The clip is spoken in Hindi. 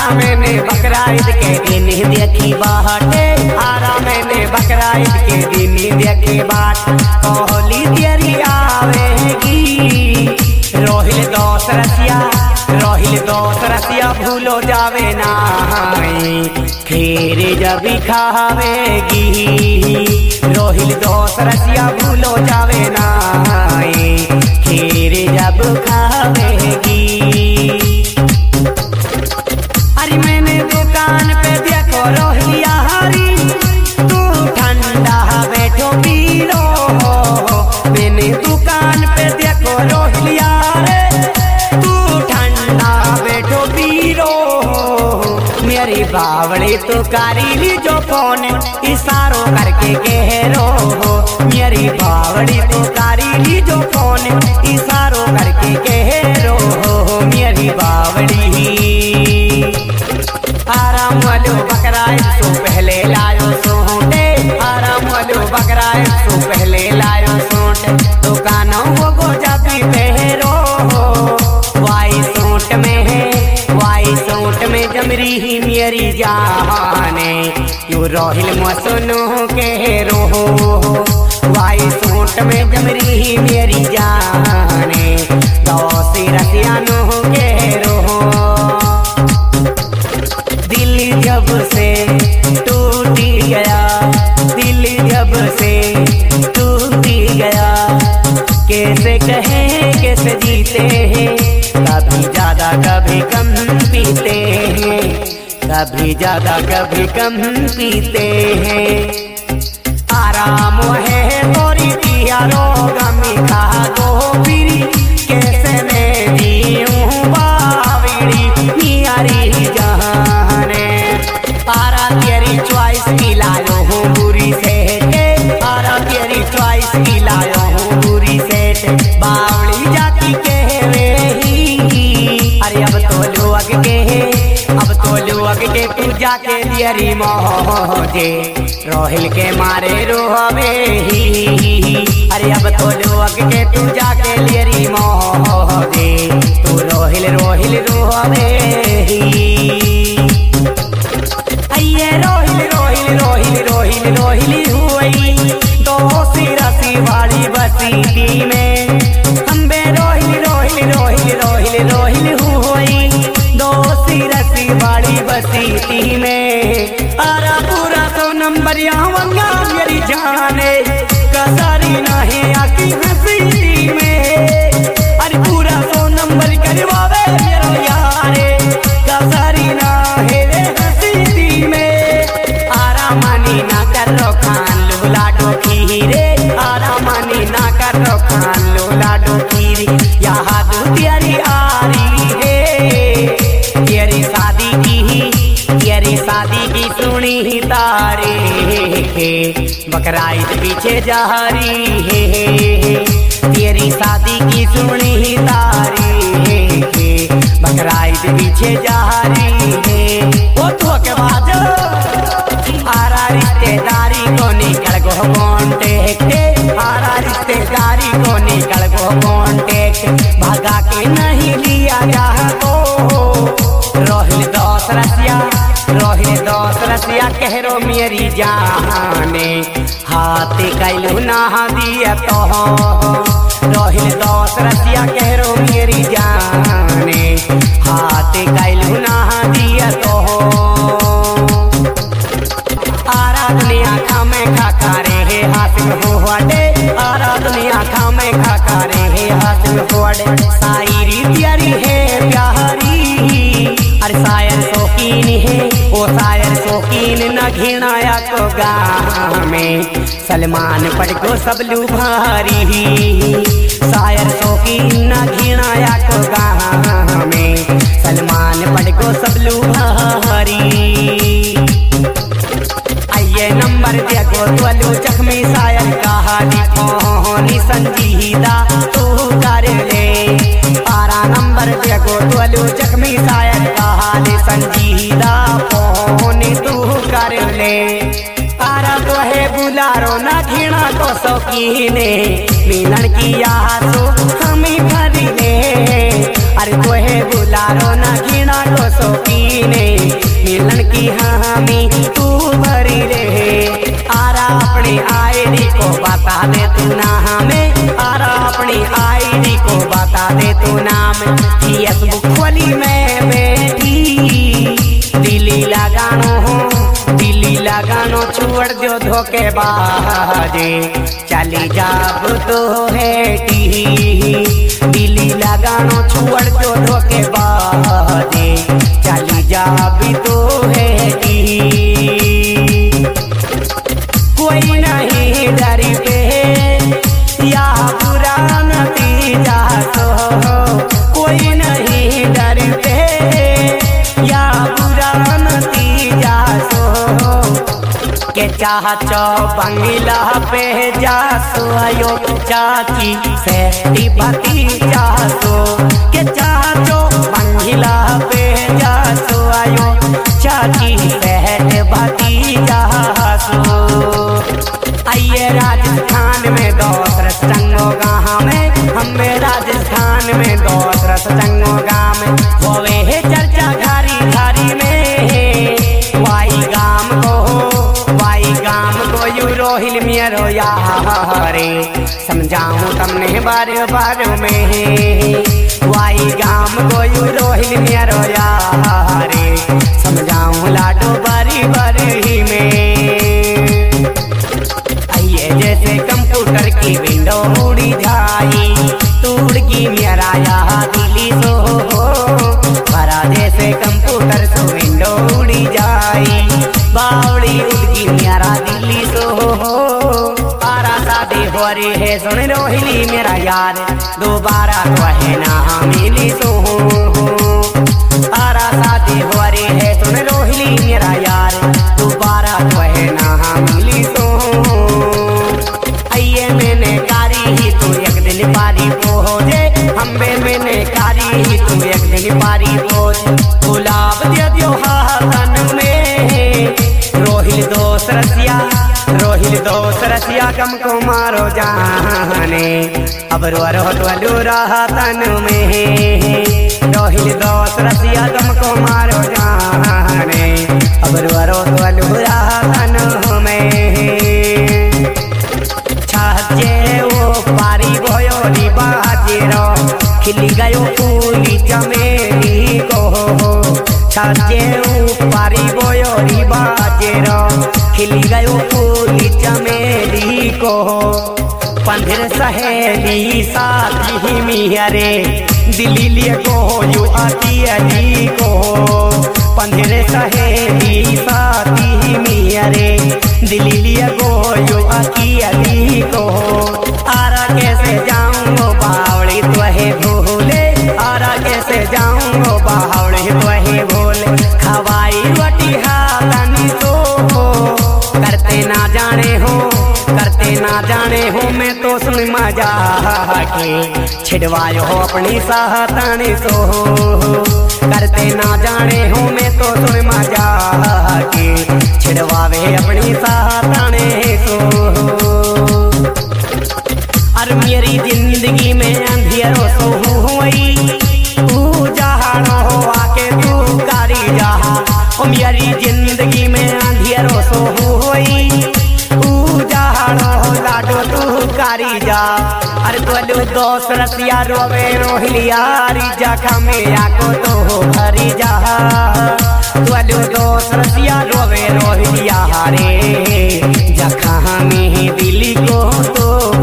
मैंने बकरा ईद के दिन देखी बाटे, आरा मैंने बकरा ईद के दिन देखी बाट। कोहली तेरी आवेगी रोहिल दोस्त रसिया, रोहिल दोस्त रसिया भूलो जावे ना, खीर जब खावेगी रोहिल दोस्त रसिया भूलो जावे ना, खीर जब खावेगी। अरे मैंने दुकान पे देखो रोहिलिया हरी, तू ठंडा बैठो पी लो। मैंने दुकान पे देखो रोहिलिया रे, तू ठंडा बैठो पी लो। मेरी बावड़ी तो कारी जो फोन इशारों करके कह रो, मेरी बावड़ी तो कारी जो फोन इशारों करके कह रो, मेरी बावड़ी। आराम वालो बकरा सो पहले लायो सोटे, आराम वालो बकरा सो पहले लायो सोटे। दुकानों वो गोजाबी पहरो, वाई सोट में है, वाई सोट में जमरी ही मेरी जाने, यू रोहिल मसनो के रो, वाई सोट में जमरी ही मेरी जाने, दोसी रसियानो के रो। दिल जब से टूटी गया, दिल जब से टूटी गया, कैसे कहें कैसे जीते हैं, कभी ज्यादा कभी कम पीते हैं, कभी ज्यादा कभी कम पीते हैं। आराम है तोरी दिया रोगमी खा दो पीरी, कैसे मैं जीऊं बावड़ी मियारी जहाने। आरा तेरी चॉइस की लायो हूँ बुरी सेठ, आरा तेरी चॉइस की लायो हूँ बुरी सेठ, बावड़ी जाती कहवे ही। अरे अब तो लोग के, अब तो लोग के पूजा के दियरी मोजे, रोहिल के मारे रोहवे ही। अरे अब तो लोग के पूजा के दियरी मोजे, तू रोहिल रोहिल रोहवे ही। अये रोहिल रोहिल रोहिल रोहिल रोहिल हुई, दोसी रसी वाली बसीती में, अम्बे रोहिल रोहिल रोहिल रोहिल रोहिल हुई, दोसी रसी वाली बसीती में। आरा पूरा तो नंबर यहाँ वंगा मेरी जाने, कसारी नहीं आकी हसीती में। अरे पूरा तो नंबर करवावे मेरा यारे, कसारी ना है वे हसीती में। आरा मानी ना करो खान लो लाडो खीरे, आरा मानी ना करो खान लो लाडो खीरे, यहाँ तो तेरी आरी है, तेरी शादी की, तेरी शादी की सुनी ही तारे है, बकरा ईद पीछे जा रही है, तेरी शादी की सुनी ही तारे है, बकरा ईद पीछे जा रही है। वो तो के बाद आरा रिश्तेदारी को निकल गो कॉन्टेक्ट, आरा रिश्तेदारी को निकल गो कॉन्टेक्ट, भगा के नहीं लिया जा तो रोहिल दोस्त रसिया, रोहिल दोस्त रसिया कह रो मेरी जाने, हाथ कैलू ना दिया तो रोहिल दोस्त रसिया कह रो मेरी जाने, हाथ कैलू ना दिया तो। आरा दुनिया खामे खा रे हासिल होड़े, आरा दुनिया खामे खा रे हासिल होड़े, शायरी प्यारी है प्यारी। अरे शायर शौकीन है वो शायर शौकीन, न घिनाया को गाँव में सलमान पढ़ को सब लू भारी, शायर शौकीन न घिनाया को गाँव में सलमान पढ़ को सब लू भारी। आइए नंबर देखो तो जख्मी शायर कहानी कहानी संजीदा तू कर ले, आरा नंबर देखो तो जख्मी शायर कहानी संजीदा कहानी तू कर ले। आरा तो है बुलारो ना घिना को शौकीने, मिलन की आसो हमें भरी ले। अरे तो है बुलारो ना घिना को शौकीने, की हामी तू भरी रे। आरा अपनी आईडी को बता दे तू नाम, आरा अपनी आईडी को बता दे तू नाम। फेसबुक खोली में बैठी दिल्ली लगानो हो, दिल्ली लगानो छोड़ दो धोखेबाजे, चली जाब तो है दिल्ली लगानो छोड़ दो धोखेबाजे, चली जाब तो है कोई नहीं डर पे या बुरा नतीजा तो, कोई नहीं डर पे या बुरा नतीजा तो। के चाचो बंगला पे जा सोयो चाची से भतीजा तो, के चाचो बंगला पे जा सोयो चाची से भतीजा सो। आइए राजस्थान में दूसरा संगो गाँव में, हमें राजस्थान में दूसरा संगो गाँव में होवे है चर्चा घारी घारी में। वाई गाम को यू रोहिल मेरो यारे, समझाऊं तुमने बार बार में। वाई गाम को यू रोहिल मेरो यारे, समझाऊं लाडो बारी बारी में। जैसे कंप्यूटर की विंडो उड़ी जाई, टूटगी मेरा यहाँ दिल्ली सो भरा। जैसे कंप्यूटर सो विंडो उड़ी जाई, बावड़ी उड़गी मेरा दिल्ली सो। आरा शादी हो रही है सुन रोहिली मेरा यार, दोबारा कहे ना मिली सो। आरा शादी हो रही है सुन रोहिली मेरा यार, दोबारा कहे ना मिली सो। मैंने कारी ही तू एक दिन पारी पहुँचे, हम्बे मैंने कारी ही तू एक दिन पारी पहुँचे। गुलाब दे दियो हाथन में रोहिल दोस्त रसिया, रोहिल दोस्त रसिया गम को मारो जाने, अब रो तो रातन में। रोहिल दोस्त रसिया गम को मारो जाने, अब रो तो रातन में। छाजे वो पारी भयोरी बाजेरो, खिली गयो फूली चमेली को। छाजे वो पारी भयोरी बाजेरो, खिली गयो फूली चमेली को। पंधर सहेली साथी मिहरे, दिल्ली लिए को यू आती अली को। पंधर सहेली साथी मिहरे, दिल्ली लिए को यू आती अली को। आरा कैसे जाऊंगो बावड़ी तुहे भूले, आरा कैसे जाऊंगो बावड़ी तुहे भूले। खवाई रोटी हाथनी तो करते ना जाने हो, करते ना जाने हो। मैं तो सुन मजा के छिड़वायो हो अपनी साहताने सो, करते ना जाने हो। मैं तो सुन मजा के छिड़वावे अपनी साहताने सो। और मेरी जिंदगी में अंधियारो सो हुई, तू जहानो हो आके तू कारी जहा। ओ मेरी जिंदगी में अंधियारो सो हुई, तू जहानो हो लाडो तू कारी जा। अरे तोलू दोस्त रसिया रोवे रोहिलियारी जखा में आको तो भरी जा। तोलू दोस्त रसिया रोवे रोहिलिया रे, जखा में दिल्ली को तो